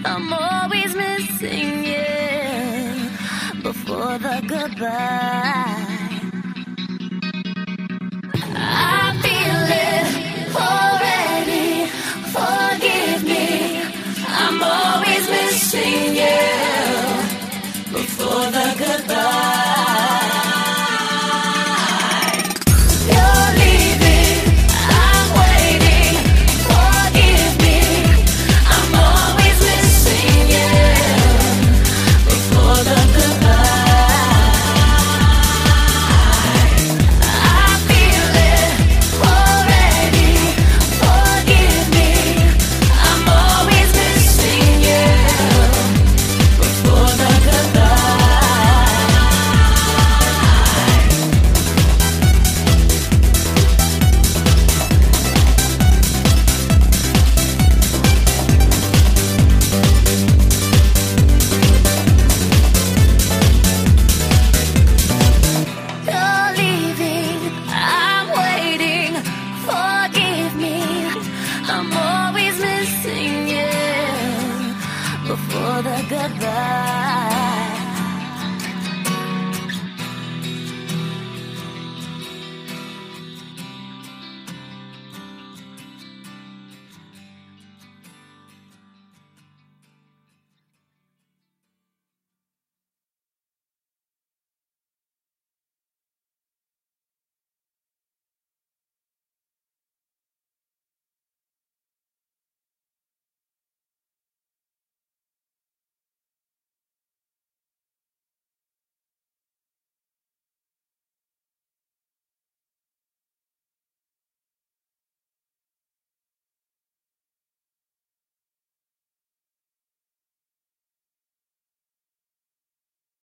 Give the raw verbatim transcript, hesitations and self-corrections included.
I'm always missing you before the goodbye. I feel it already. Forgive me. I'm always missing you before the goodbye. You're leaving. I'm waiting. Forgive me. I'm always missing you before the goodbye. I feel it already. Forgive me. I'm always missing you before the goodbye. You're leaving, I'm waiting. Forgive me, I'm always missing you before the goodbye.